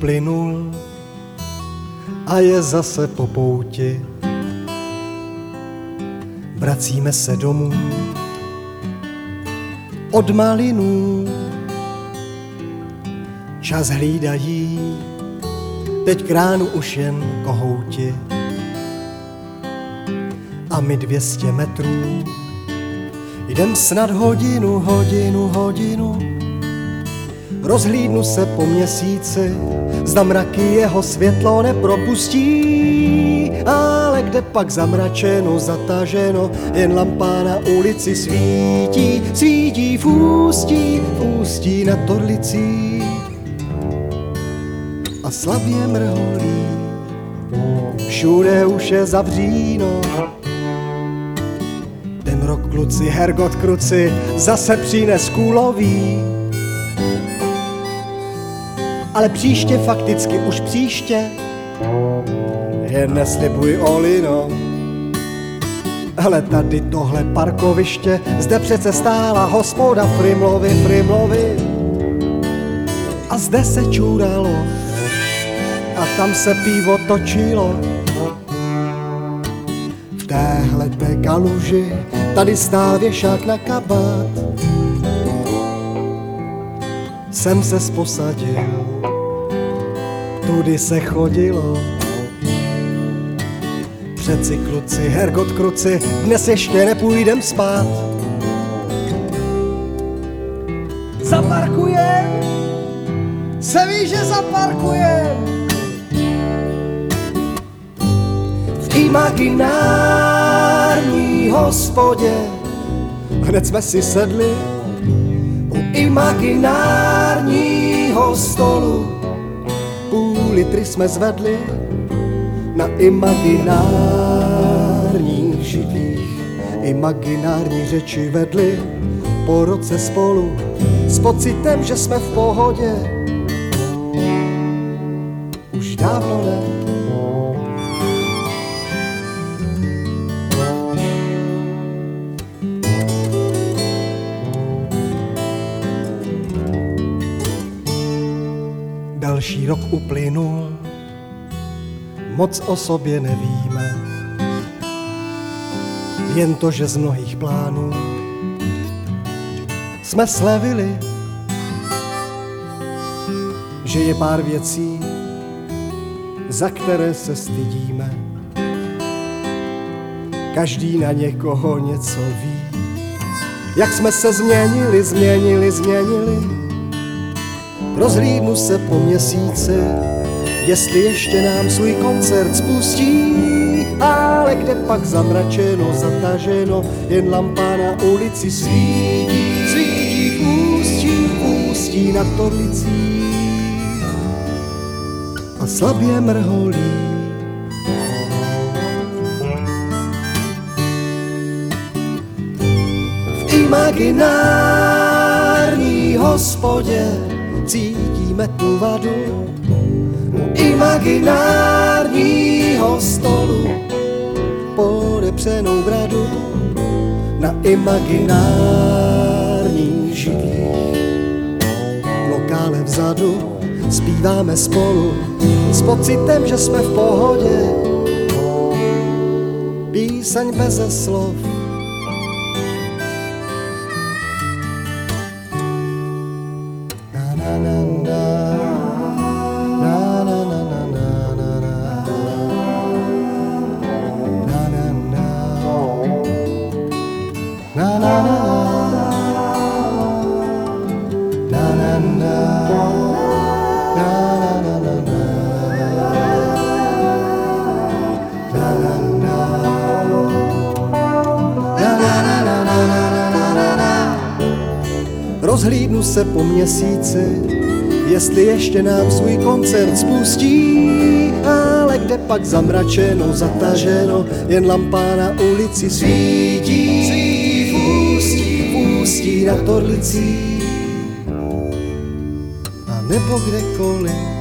uplynul a je zase po pouti. Vracíme se domů od malinů. Čas hlídají teď k ránu už jen kohouti. A my 200 metrů jdem snad hodinu. Rozhlídnu se po měsíci, zda mraky jeho světlo nepropustí. Ale kde pak zamračeno, zataženo, jen lampa na ulici svítí v ústí nad Torlicí. A slabě mrholí, všude už je zavříno. Ten rok kluci, Hergot kruci, zase přines kůlový. Ale příště, fakticky už příště, jen neslibuj Olino. Ale tady tohle parkoviště, zde přece stála hospoda Frimlovy. A zde se čuralo a tam se pivo točilo. V téhleté kaluži tady stál věšák na kabát. Sem se sposadil, tudy se chodilo. Přeci kluci, Hergot kruci, dnes ještě nepůjdem spát. Zaparkujem, se ví, že zaparkujem. V imaginární hospodě hned jsme si sedli u imaginárního stolu. Půl litry jsme zvedli na imaginárních židlích. Imaginární řeči vedli po roce spolu s pocitem, že jsme v pohodě. Už dávno ne. Další rok uplynul, moc o sobě nevíme. Jen to, že z mnohých plánů jsme slevili. Že je pár věcí, za které se stydíme. Každý na někoho něco ví. Jak jsme se změnili. Rozhlídnu se po měsíci, jestli ještě nám svůj koncert spustí. Ale kde pak zamračeno, zataženo, jen lampa na ulici svítí v ústí nad Torlicí. A slabě mrholí. V imaginární hospodě cítíme tu vadu. U imaginárního stolu podepřenou bradu na imaginární židlích. V lokále vzadu zpíváme spolu s pocitem, že jsme v pohodě. Píseň beze slov. Rozhlídnu se po měsíci, jestli ještě nám svůj koncert spustí. Ale kde pak zamračeno, zataženo, jen lampa na ulici svítí v ústí nad Torlicí. A nebo kdekoliv